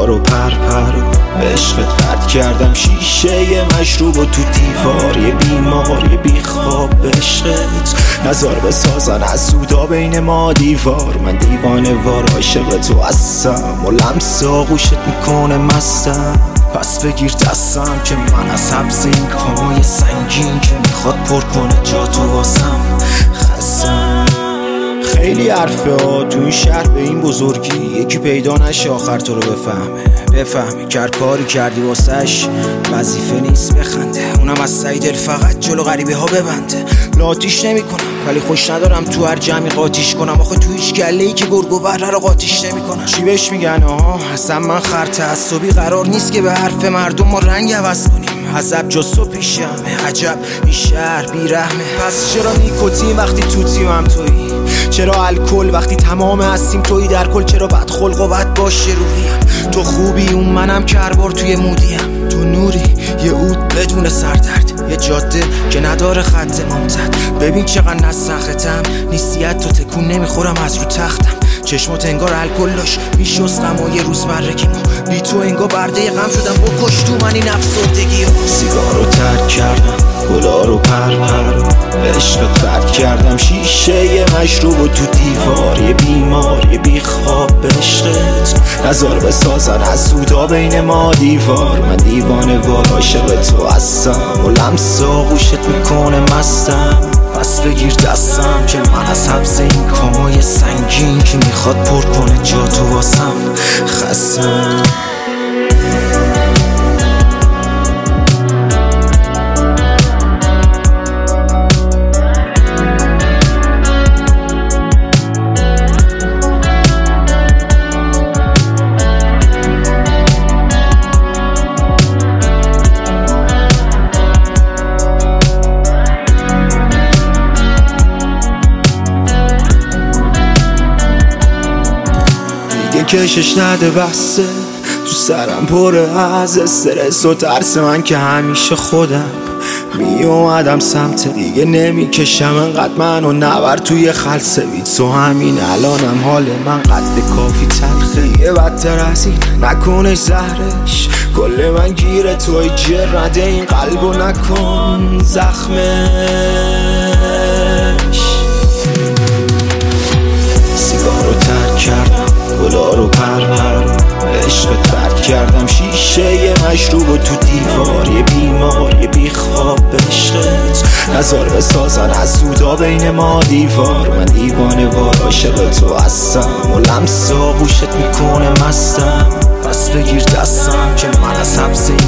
گلا رو پر و عشقت پرت کردم شیشه مشروب و تو دیوار یه بیمار یه بیخواب عشقت نظر بسازن از سودا بین ما دیوار. من دیوانه وار عاشق تو هستم و لمس آغوشت میکنه مستم. پس بگیر دستم که من از حبس این کامای سنگین که میخواد پر کنه جا تو واسم خستم. خیلی حرفه ها تو این شهر به این بزرگی یکی پیدا نشه آخر تو رو بفهمی که هر کاری کردی واسش وظیفه نیست بخنده، اونم از سعی دل فقط جلو غریبه ها ببنده. لاتیش نمی کنم ولی خوش ندارم تو هر جمعی قاطیش کنم. آخه تو هیچ گله‌ای که گرگ و بره رو قاطیش نمی کنم. چی بهش میگن اصلا من خر تعصبی قرار نیست که به حرف مردم ما رنگ عوض کنیم. عذب جز تو پیشمه عجب این شهر بیرحمه. پس چرا نیکوتین وقتی توتیم هم تویی؟ چرا الکل وقتی تمام هستیم تویی در کل؟ چرا بد خلق و بد باشه روحیم؟ تو خوبی اون منم کربار توی مودیم. تو نوری یه عود بدون سردرد یه جاده که نداره خط ممتد. ببین چقدر نسختم نیستیت تو تکون نمیخورم از رو تختم. چشمات انگار الکل داشت میشستم و یه روز مرگیم و بی تو انگار برده غم شدم بکش تو من این افسردگی. سیگار رو ترک کردم گلا رو پر و عشقت پرت کردم شیشه مشروب و تو دیوار یه بیمار یه بیخواب عشقت نظر بسازن از سودا بین ما دیوار. من دیوانه وار عاشق تو هستم و لمس آغوشت میکنه مستم. پس بگیر دستم که من از حبس این کامای سنگین که میخواد پر کنه جا تو واسم خستم. کشش نده بسته تو سرم پره از استرس و ترس من که همیشه خودم می اومدم سمت دیگه نمیکشم انقدر منو نبر توی خلصوید. تو همین الانم حال من قد کافی تلخه یه بدتر از این نکنش زهرش کل من گیره توی جرده این قلبو نکن زخمش. سیگار رو ترک کردم گلا رو پر عشقت پرت کردم شیشه مشروب و تو دیوار یه بیمار یه بیخواب عشقت نظر بسازن از سودا بین ما دیوار. من دیوانه وار عاشق تو هستم و لمس آغوشت میکنه مستم. پس بگیر دستم که من از حبس